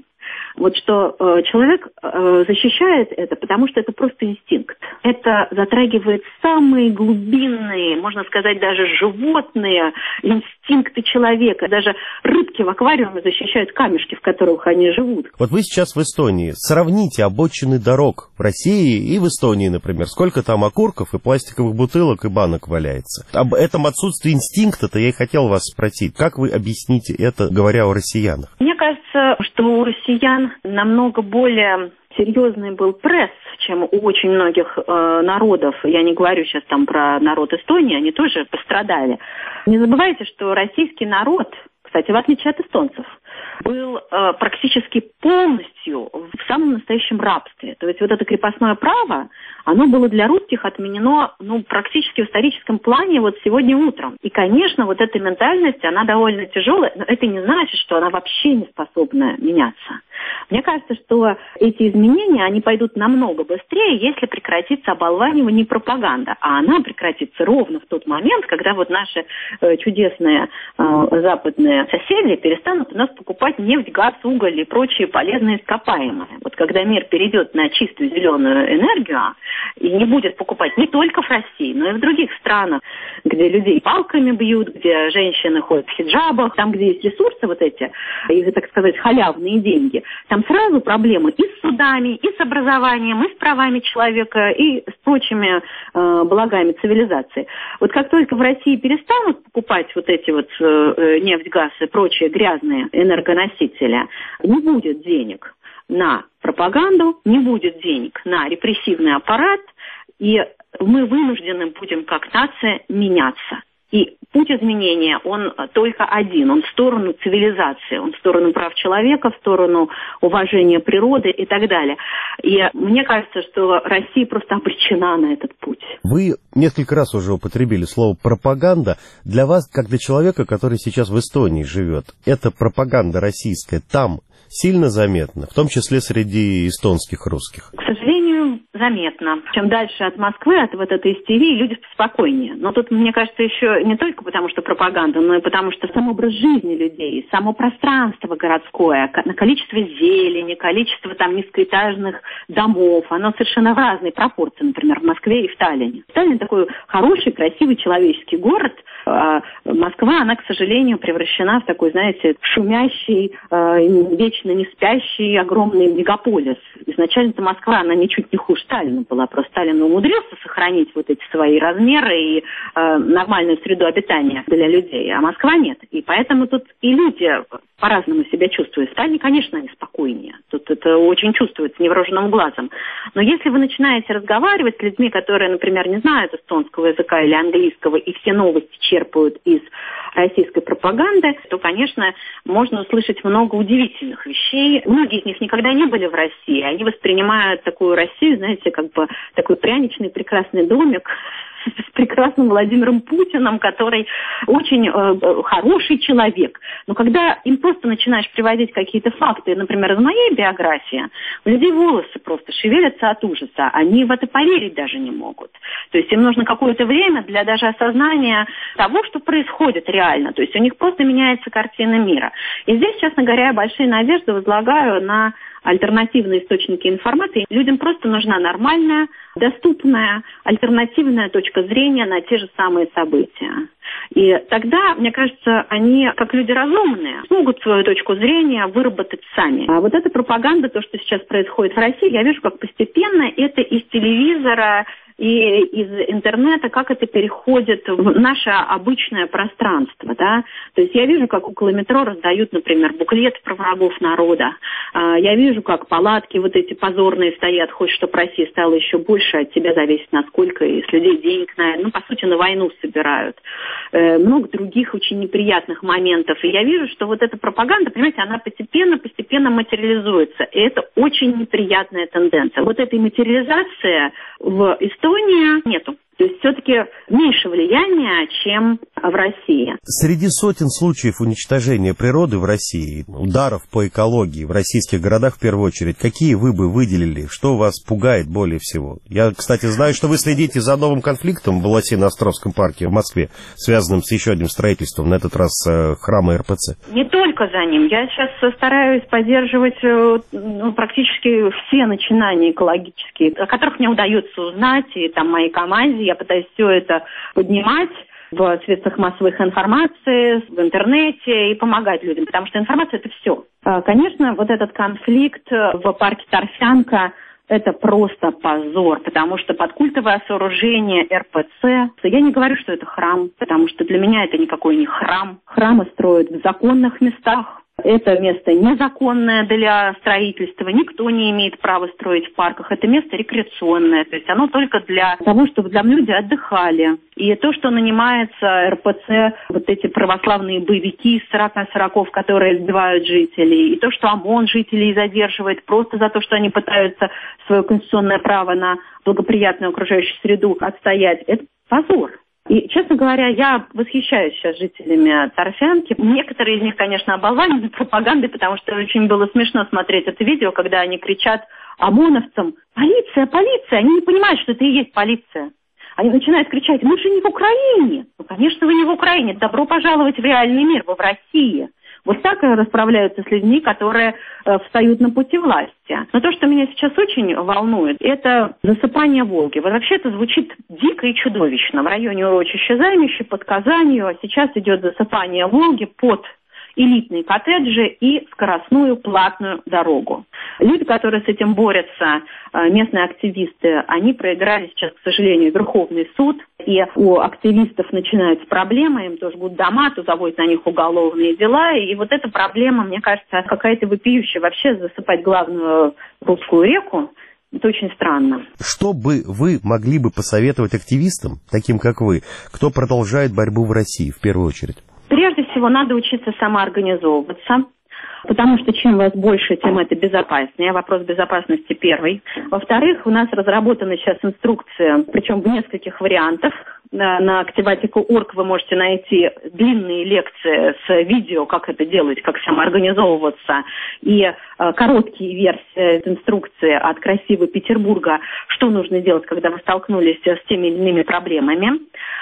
Что человек защищает это, потому что это просто инстинкт. Это затрагивает самые глубинные, можно сказать, даже животные инстинкты человека. Даже рыбки в аквариуме защищают камешки, в которых они живут. Вот вы сейчас в Эстонии. Сравните обочины дорог в России и в Эстонии, например. Сколько там окурков и пластиковых бутылок и банок валяется. Об этом отсутствии инстинкта-то я и хотел вас спросить. Как вы объясните это, говоря о россиянах? Мне кажется, что у россиян намного более серьезный был пресс, чем у очень многих народов. Я не говорю сейчас про народ Эстонии, они тоже пострадали. Не забывайте, что российский народ, кстати, в отличие от эстонцев, был практически полностью в самом настоящем рабстве. То есть вот это крепостное право, оно было для русских отменено практически в историческом плане вот сегодня утром. И, конечно, вот эта ментальность, она довольно тяжелая, но это не значит, что она вообще не способна меняться. Мне кажется, что эти изменения, они пойдут намного быстрее, если прекратится оболванивание и пропаганда. А она прекратится ровно в тот момент, когда вот наши чудесные западные соседи перестанут у нас покупать нефть, газ, уголь и прочие полезные ископаемые. Вот когда мир перейдет на чистую зеленую энергию и не будет покупать не только в России, но и в других странах, где людей палками бьют, где женщины ходят в хиджабах, там, где есть ресурсы вот эти, их, так сказать, халявные деньги, там сразу проблемы и с судами, и с образованием, и с правами человека, и с прочими благами цивилизации. Вот как только в России перестанут покупать вот эти вот нефть, газ и прочие грязные энергоносители, не будет денег на пропаганду, не будет денег на репрессивный аппарат, и мы вынуждены будем как нация меняться. И путь изменения, он только один, он в сторону цивилизации, он в сторону прав человека, в сторону уважения природы и так далее. И мне кажется, что Россия просто обречена на этот путь. Вы несколько раз уже употребили слово «пропаганда». Для вас, как для человека, который сейчас в Эстонии живет, эта пропаганда российская там сильно заметна, в том числе среди эстонских русских? К сожалению, заметно. Чем дальше от Москвы, от вот этой истерии, люди спокойнее. Но тут, мне кажется, еще не только потому, что пропаганда, но и потому, что сам образ жизни людей, само пространство городское, количество зелени, количество там низкоэтажных домов, оно совершенно в разной пропорции, например, в Москве и в Таллине. Таллин такой хороший, красивый, человеческий город, а Москва, она, к сожалению, превращена в такой, знаете, шумящий, вечно не спящий огромный мегаполис. Изначально-то Москва, она ничуть не хуже Таллина была, просто Таллин умудрился сохранить вот эти свои размеры и нормальную среду обитания для людей, а Москва нет. И поэтому тут и люди по-разному себя чувствуют. В Таллине, конечно, они спокойнее. Тут это очень чувствуется невооруженным глазом. Но если вы начинаете разговаривать с людьми, которые, например, не знают эстонского языка или английского, и все новости черпают из российской пропаганды, то, конечно, можно услышать много удивительных вещей. Многие из них никогда не были в России. Они воспринимают такую Россию, знаете, как бы такой пряничный прекрасный домик с прекрасным Владимиром Путиным, который очень хороший человек. Но когда им просто начинаешь приводить какие-то факты, например, из моей биографии, у людей волосы просто шевелятся от ужаса. Они в это поверить даже не могут. То есть им нужно какое-то время для даже осознания того, что происходит реально. То есть у них просто меняется картина мира. И здесь, честно говоря, я большие надежды возлагаю на альтернативные источники информации. Людям просто нужна нормальная, доступная, альтернативная точка зрения на те же самые события. И тогда, мне кажется, они, как люди разумные, смогут свою точку зрения выработать сами. А вот эта пропаганда, то, что сейчас происходит в России, я вижу, как постепенно это из телевизора и из интернета, как это переходит в наше обычное пространство, да. То есть я вижу, как около метро раздают, например, буклеты про врагов народа. Я вижу, как палатки вот эти позорные стоят, хочешь, чтобы Россия стала еще больше, от тебя зависит насколько, и с людей денег, по сути, на войну собирают. Много других очень неприятных моментов. И я вижу, что вот эта пропаганда, понимаете, она постепенно материализуется. И это очень неприятная тенденция. Вот этой материализации в Эстонии нету. То есть все-таки меньше влияния, чем в России. Среди сотен случаев уничтожения природы в России, ударов по экологии в российских городах в первую очередь, какие вы бы выделили, что вас пугает более всего? Я, кстати, знаю, что вы следите за новым конфликтом в Лосино-Островском парке в Москве, связанным с еще одним строительством, на этот раз храма РПЦ. Не только за ним. Я сейчас стараюсь поддерживать практически все начинания экологические, о которых мне удается узнать, и там моей команде. Я пытаюсь все это поднимать в средствах массовой информации, в интернете и помогать людям, потому что информация – это все. Конечно, вот этот конфликт в парке Торфянка – это просто позор, потому что подкультовое сооружение РПЦ, я не говорю, что это храм, потому что для меня это никакой не храм. Храмы строят в законных местах, Это место незаконное для строительства, никто не имеет права строить в парках. Это место рекреационное, то есть оно только для того, чтобы там люди отдыхали. И то, что нанимается РПЦ, вот эти православные боевики из 40-40, которые избивают жителей, и то, что ОМОН жителей задерживает просто за то, что они пытаются свое конституционное право на благоприятную окружающую среду отстоять, это позор. И, честно говоря, я восхищаюсь сейчас жителями Торфянки. Некоторые из них, конечно, оболванены пропагандой, потому что очень было смешно смотреть это видео, когда они кричат ОМОНовцам: «Полиция, полиция!» Они не понимают, что это и есть полиция. Они начинают кричать: «Мы же не в Украине!» Ну, конечно, вы не в Украине. Добро пожаловать в реальный мир, вы в России. Вот так расправляются с людьми, которые встают на пути власти. Но то, что меня сейчас очень волнует, это засыпание Волги. Вот вообще это звучит дико и чудовищно. В районе урочища Займище, под Казанью, сейчас идет засыпание Волги под элитные коттеджи и скоростную платную дорогу. Люди, которые с этим борются, местные активисты, они проиграли сейчас, к сожалению, Верховный суд. И у активистов начинаются проблемы, им тоже будут дома, то заводят на них уголовные дела. И вот эта проблема, мне кажется, какая-то вопиющая. Вообще засыпать главную русскую реку — это очень странно. Что бы вы могли бы посоветовать активистам, таким как вы, кто продолжает борьбу в России в первую очередь? Прежде всего, надо учиться самоорганизовываться, потому что чем вас больше, тем это безопаснее. Вопрос безопасности первый. Во-вторых, у нас разработана сейчас инструкция, причем в нескольких вариантах. На activatica.org вы можете найти длинные лекции с видео, как это делать, как самоорганизовываться, и короткие версии инструкции от «Красивого Петербурга», что нужно делать, когда вы столкнулись с теми или иными проблемами,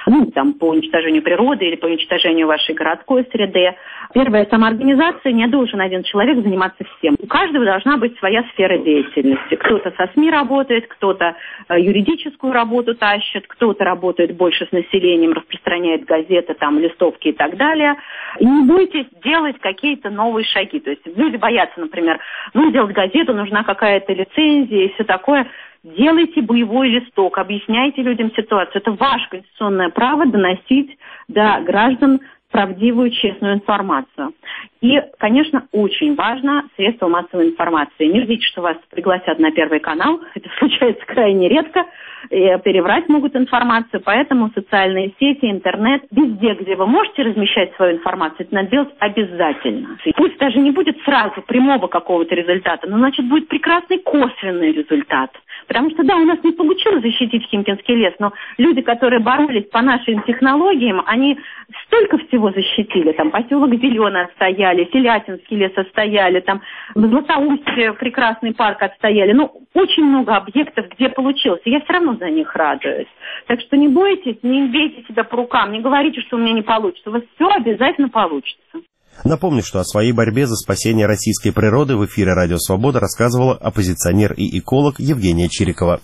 по уничтожению природы или по уничтожению вашей городской среды. Первое, самоорганизация, не должен один человек заниматься всем. У каждого должна быть своя сфера деятельности. Кто-то со СМИ работает, кто-то юридическую работу тащит, кто-то работает больше с населением, распространяет газеты, листовки и так далее. И не бойтесь делать какие-то новые шаги. То есть люди боятся, например, делать газету, нужна какая-то лицензия и все такое. Делайте боевой листок, объясняйте людям ситуацию. Это ваше конституционное право доносить до граждан правдивую, честную информацию. И, конечно, очень важно средства массовой информации. Не ждите, что вас пригласят на Первый канал. Это случается крайне редко. И переврать могут информацию. Поэтому социальные сети, интернет, везде, где вы можете размещать свою информацию, это надо делать обязательно. И пусть даже не будет сразу прямого какого-то результата, но, значит, будет прекрасный косвенный результат. Потому что, да, у нас не получилось защитить Химкинский лес, но люди, которые боролись по нашим технологиям, они столько всего защитили. Поселок Зеленый отстояли, Селятинский лес отстояли, в Златоусте прекрасный парк отстояли. Очень много объектов, где получилось. И я все равно за них радуюсь. Так что не бойтесь, не бейте себя по рукам, не говорите, что у меня не получится. У вас все обязательно получится. Напомню, что о своей борьбе за спасение российской природы в эфире «Радио Свобода» рассказывала оппозиционер и эколог Евгения Чирикова.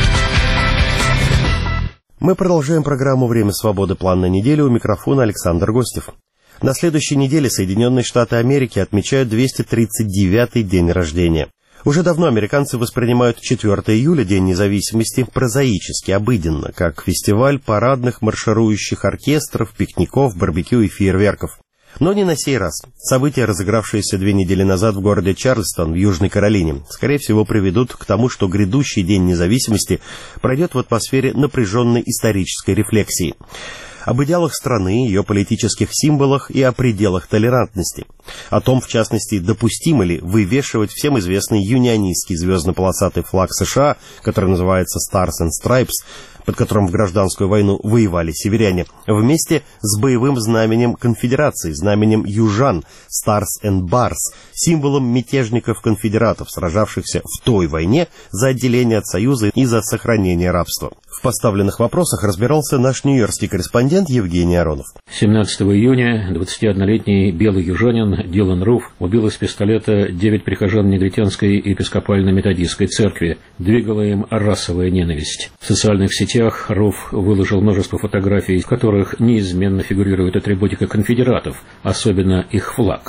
Мы продолжаем программу «Время свободы. План на неделю». У микрофона Александр Гостев. На следующей неделе Соединенные Штаты Америки отмечают 239-й день рождения. Уже давно американцы воспринимают 4 июля, День независимости, прозаически, обыденно, как фестиваль парадных марширующих оркестров, пикников, барбекю и фейерверков. Но не на сей раз. События, разыгравшиеся 2 недели назад в городе Чарльстон в Южной Каролине, скорее всего приведут к тому, что грядущий День независимости пройдет в атмосфере напряженной исторической рефлексии. Об идеалах страны, ее политических символах и о пределах толерантности. О том, в частности, допустимо ли вывешивать всем известный юнионистский звездно-полосатый флаг США, который называется Stars and Stripes, под которым в гражданскую войну воевали северяне, вместе с боевым знаменем конфедерации, знаменем южан, Stars and Bars, символом мятежников-конфедератов, сражавшихся в той войне за отделение от Союза и за сохранение рабства. В поставленных вопросах разбирался наш нью-йоркский корреспондент Евгений Аронов. 17 июня 21-летний белый южанин Дилан Руф убил из пистолета 9 прихожан Негритянской епископально-методистской церкви. Двигала им расовая ненависть. В социальных сетях Руф выложил множество фотографий, в которых неизменно фигурирует атрибутика конфедератов, особенно их флаг.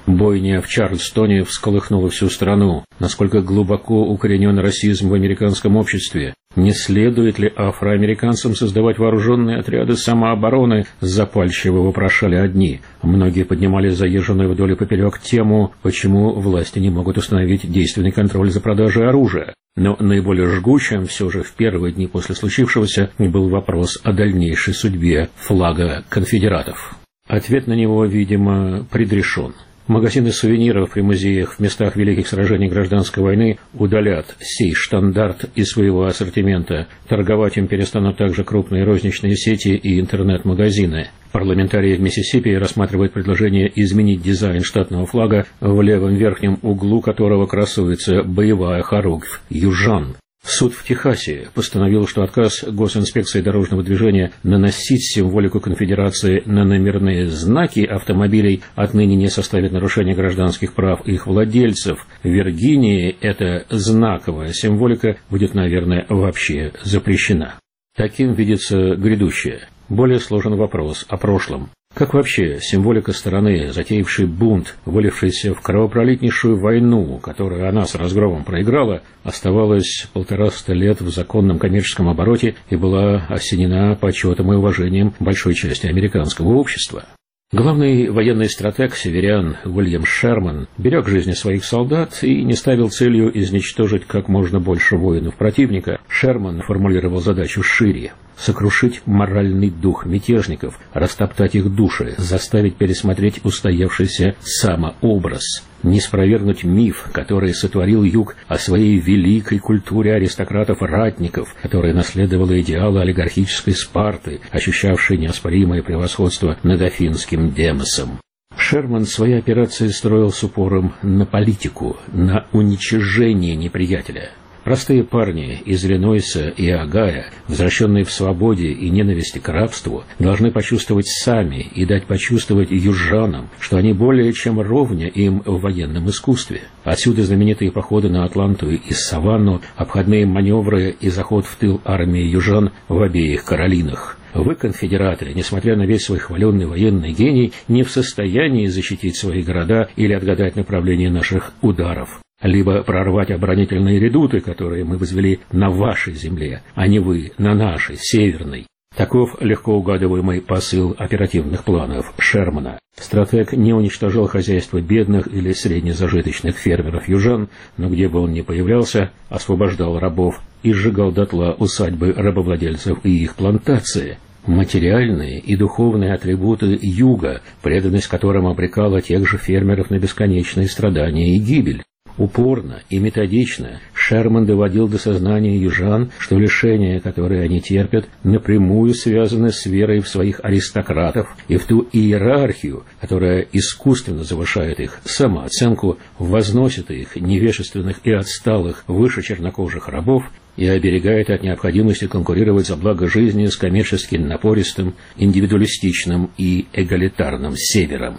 Бойня в Чарльстоне всколыхнула всю страну. Насколько глубоко укоренен расизм в американском обществе? Не следует ли афроамериканцам создавать вооруженные отряды самообороны? Запальчиво вопрошали одни. Многие поднимали заезженную вдоль и поперек тему, почему власти не могут установить действенный контроль за продажей оружия. Но наиболее жгучим все же в первые дни после случившегося был вопрос о дальнейшей судьбе флага конфедератов. Ответ на него, видимо, предрешен. Магазины сувениров при музеях в местах великих сражений гражданской войны удалят сей штандарт из своего ассортимента. Торговать им перестанут также крупные розничные сети и интернет-магазины. Парламентарии в Миссисипи рассматривают предложение изменить дизайн штатного флага, в левом верхнем углу которого красуется боевая хоругвь «Южан». Суд в Техасе постановил, что отказ Госинспекции дорожного движения наносить символику конфедерации на номерные знаки автомобилей отныне не составит нарушения гражданских прав их владельцев. В Виргинии эта знаковая символика будет, наверное, вообще запрещена. Таким видится грядущее. Более сложен вопрос о прошлом. Как вообще символика страны, затеявшей бунт, вылившейся в кровопролитнейшую войну, которую она с разгромом проиграла, оставалась 150 лет в законном коммерческом обороте и была осенена почетом и уважением большой части американского общества? Главный военный стратег северян Уильям Шерман берег жизни своих солдат и не ставил целью изничтожить как можно больше воинов противника. Шерман формулировал задачу шире – сокрушить моральный дух мятежников, растоптать их души, заставить пересмотреть устоявшийся самообраз, не спровергнуть миф, который сотворил Юг о своей великой культуре аристократов-ратников, которая наследовала идеалы олигархической Спарты, ощущавшей неоспоримое превосходство над афинским демосом. Шерман свои операции строил с упором на политику, на уничижение неприятеля. Простые парни из Иллинойса и Огайо, возвращенные в свободе и ненависти к рабству, должны почувствовать сами и дать почувствовать южанам, что они более чем ровня им в военном искусстве. Отсюда знаменитые походы на Атланту и Саванну, обходные маневры и заход в тыл армии южан в обеих Каролинах. Вы, конфедераты, несмотря на весь свой хваленный военный гений, не в состоянии защитить свои города или отгадать направление наших ударов, либо прорвать оборонительные редуты, которые мы возвели на вашей земле, а не вы на нашей, северной. Таков легко угадываемый посыл оперативных планов Шермана. Стратег не уничтожал хозяйство бедных или среднезажиточных фермеров-южан, но где бы он ни появлялся, освобождал рабов и сжигал дотла усадьбы рабовладельцев и их плантации. Материальные и духовные атрибуты Юга, преданность которым обрекала тех же фермеров на бесконечные страдания и гибель. Упорно и методично Шерман доводил до сознания южан, что лишения, которые они терпят, напрямую связаны с верой в своих аристократов и в ту иерархию, которая искусственно завышает их самооценку, возносит их, невежественных и отсталых, выше чернокожих рабов и оберегает от необходимости конкурировать за благо жизни с коммерчески напористым, индивидуалистичным и эгалитарным севером.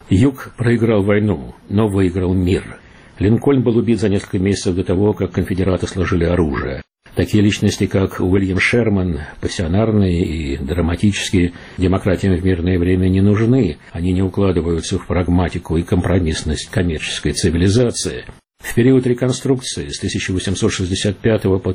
Юг проиграл войну, но выиграл мир. Линкольн был убит за несколько месяцев до того, как конфедераты сложили оружие. Такие личности, как Уильям Шерман, пассионарные и драматические, демократиям в мирное время не нужны. Они не укладываются в прагматику и компромиссность коммерческой цивилизации. В период реконструкции с 1865 по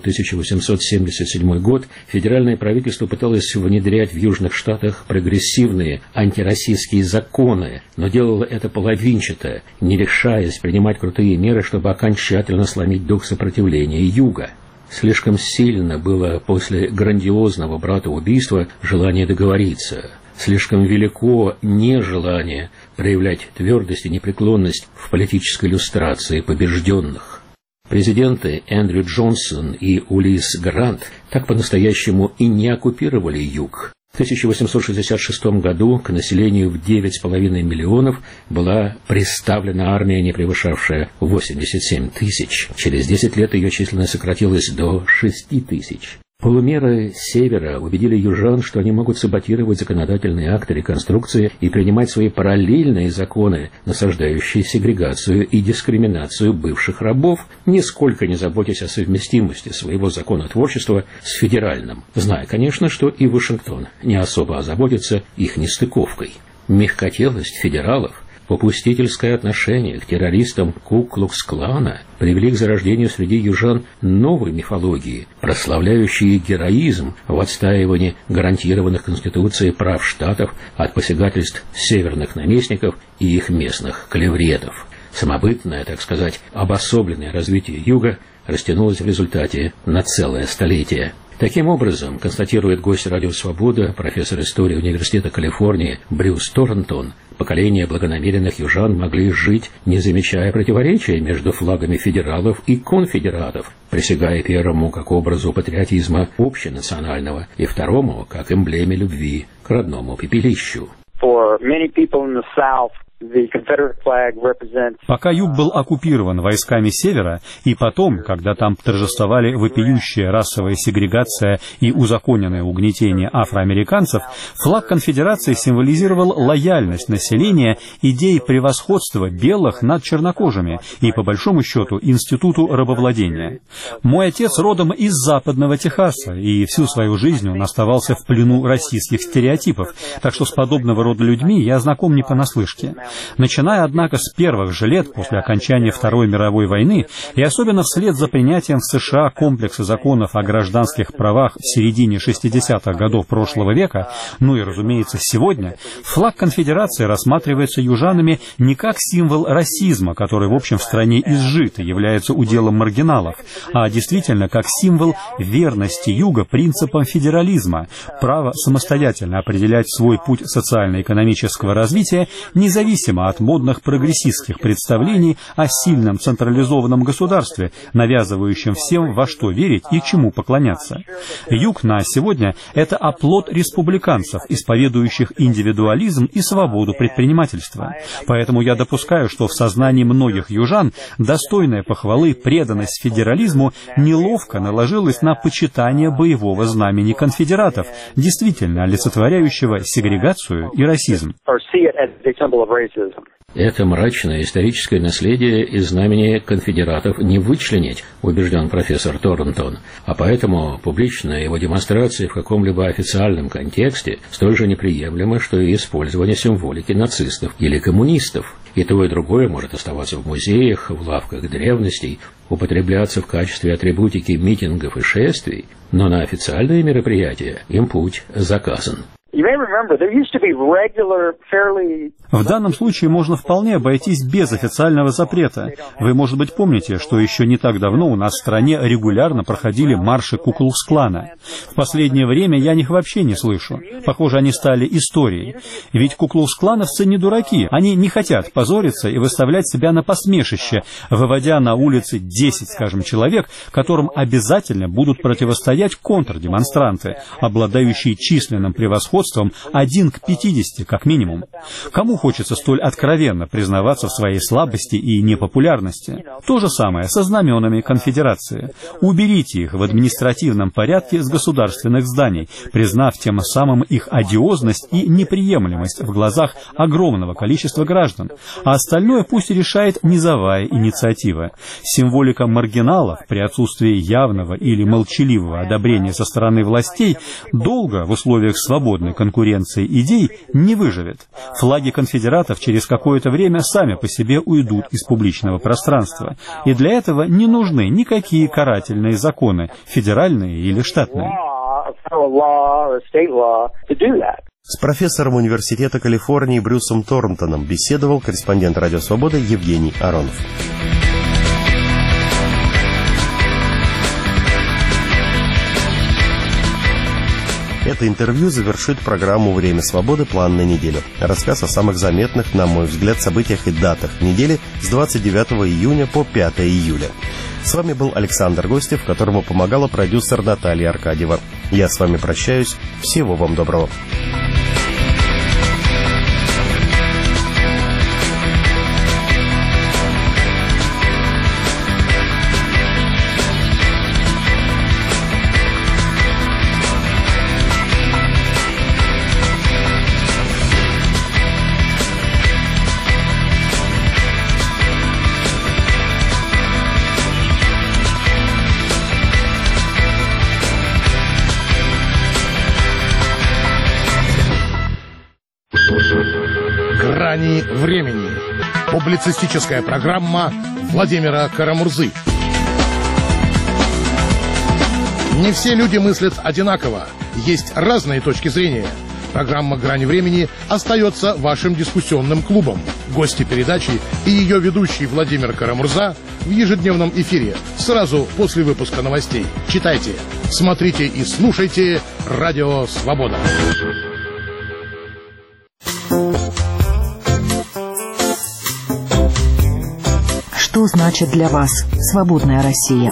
1877 год федеральное правительство пыталось внедрять в южных штатах прогрессивные антироссийские законы, но делало это половинчато, не решаясь принимать крутые меры, чтобы окончательно сломить дух сопротивления юга. Слишком сильно было после грандиозного братоубийства желание договориться. Слишком велико нежелание проявлять твердость и непреклонность в политической иллюстрации побежденных. Президенты Эндрю Джонсон и Улисс Грант так по-настоящему и не оккупировали юг. В 1866 году к населению в 9,5 миллионов была представлена армия, не превышавшая 87 тысяч. Через 10 лет ее численность сократилась до 6 тысяч. Полумеры севера убедили южан, что они могут саботировать законодательные акты реконструкции и принимать свои параллельные законы, насаждающие сегрегацию и дискриминацию бывших рабов, нисколько не заботясь о совместимости своего законотворчества с федеральным, зная, конечно, что и Вашингтон не особо озаботится их нестыковкой. Мягкотелость федералов попустительское отношение к террористам Ку-Клукс-клана привели к зарождению среди южан новой мифологии, прославляющей героизм в отстаивании гарантированных Конституцией прав штатов от посягательств северных наместников и их местных клевретов. Самобытное, так сказать, обособленное развитие Юга растянулось в результате на целое столетие. Таким образом, констатирует гость «Радио Свобода», профессор истории Университета Калифорнии Брюс Торнтон, поколения благонамеренных южан могли жить, не замечая противоречия между флагами федералов и конфедератов, присягая первому как образу патриотизма общенационального и второму как эмблеме любви к родному пепелищу. Пока юг был оккупирован войсками севера, и потом, когда там торжествовали вопиющая расовая сегрегация и узаконенное угнетение афроамериканцев, флаг конфедерации символизировал лояльность населения идее превосходства белых над чернокожими и, по большому счету, институту рабовладения. Мой отец родом из западного Техаса, и всю свою жизнь он оставался в плену российских стереотипов, так что с подобного рода людьми я знаком не понаслышке. Начиная, однако, с первых же лет после окончания Второй мировой войны и особенно вслед за принятием в США комплекса законов о гражданских правах в середине 60-х годов прошлого века, ну и, разумеется, сегодня, флаг конфедерации рассматривается южанами не как символ расизма, который, в общем, в стране изжит и является уделом маргиналов, а действительно как символ верности Юга принципам федерализма, права самостоятельно определять свой путь социально-экономического развития, независимо от модных прогрессистских представлений о сильном централизованном государстве, навязывающем всем, во что верить и чему поклоняться. Юг на сегодня – это оплот республиканцев, исповедующих индивидуализм и свободу предпринимательства. Поэтому я допускаю, что в сознании многих южан достойная похвалы преданность федерализму неловко наложилась на почитание боевого знамени конфедератов, действительно олицетворяющего сегрегацию и расизм. Это мрачное историческое наследие из знамени конфедератов не вычленить, убежден профессор Торнтон, а поэтому публичная его демонстрация в каком-либо официальном контексте столь же неприемлема, что и использование символики нацистов или коммунистов. И то, и другое может оставаться в музеях, в лавках древностей, употребляться в качестве атрибутики митингов и шествий, но на официальные мероприятия им путь заказан. В данном случае можно вполне обойтись без официального запрета. Вы, может быть, помните, что еще не так давно у нас в стране регулярно проходили марши Ку-Клукс-клана. В последнее время я их вообще не слышу. Похоже, они стали историей. Ведь Ку-Клукс-клановцы не дураки. Они не хотят позориться и выставлять себя на посмешище, выводя на улицы 10, скажем, человек, которым обязательно будут противостоять контрдемонстранты, обладающие численным превосходством 1 к 50, как минимум. Кому хочется столь откровенно признаваться в своей слабости и непопулярности? То же самое со знаменами конфедерации. Уберите их в административном порядке с государственных зданий, признав тем самым их одиозность и неприемлемость в глазах огромного количества граждан. А остальное пусть решает низовая инициатива. Символика маргиналов при отсутствии явного или молчаливого одобрения со стороны властей долго в условиях свободной конкуренции идей не выживет. Флаги конфедератов через какое-то время сами по себе уйдут из публичного пространства. И для этого не нужны никакие карательные законы, федеральные или штатные. С профессором Университета Калифорнии Брюсом Торнтоном беседовал корреспондент «Радио Свобода» Евгений Аронов. Это интервью завершит программу «Время свободы. План на неделю». Рассказ о самых заметных, на мой взгляд, событиях и датах недели с 29 июня по 5 июля. С вами был Александр Гостев, которому помогала продюсер Наталья Аркадьева. Я с вами прощаюсь. Всего вам доброго. «Грани времени». Публицистическая программа Владимира Карамурзы. Не все люди мыслят одинаково. Есть разные точки зрения. Программа «Грани времени» остается вашим дискуссионным клубом. Гости передачи и ее ведущий Владимир Карамурза в ежедневном эфире сразу после выпуска новостей. Читайте, смотрите и слушайте «Радио Свобода». Что значит для вас свободная Россия?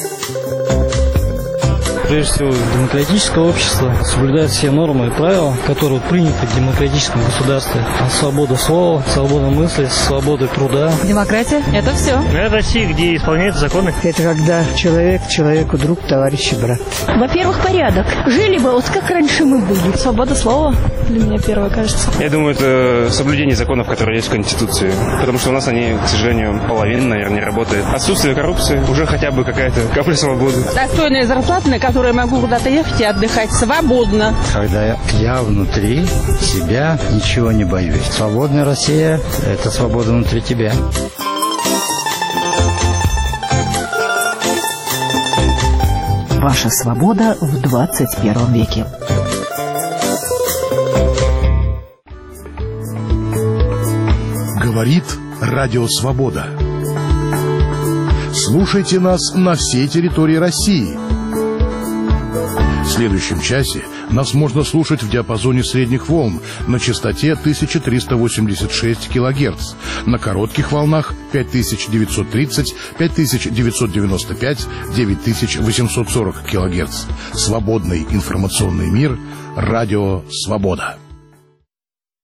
Прежде всего, демократическое общество соблюдает все нормы и правила, которые приняты в демократическом государстве. Свобода слова, свобода мысли, свобода труда. Демократия – это все. Это Россия, где исполняются законы. Это когда человек человеку друг, товарищ и брат. Во-первых, порядок. Жили бы вот как раньше мы были. Свобода слова для меня первое, кажется. Я думаю, это соблюдение законов, которые есть в Конституции. Потому что у нас они, к сожалению, половина, наверное, не работает. Отсутствие коррупции, уже хотя бы какая-то капля свободы. Достойная зарплата, на которую я могу куда-то ехать и отдыхать свободно. Когда я внутри себя ничего не боюсь. Свободная Россия – это свобода внутри тебя. Ваша свобода в 21 веке. Говорит Радио Свобода. Слушайте нас на всей территории России. В следующем часе нас можно слушать в диапазоне средних волн на частоте 1386 кГц, на коротких волнах 5930, 5995, 9840 кГц. Свободный информационный мир. Радио Свобода.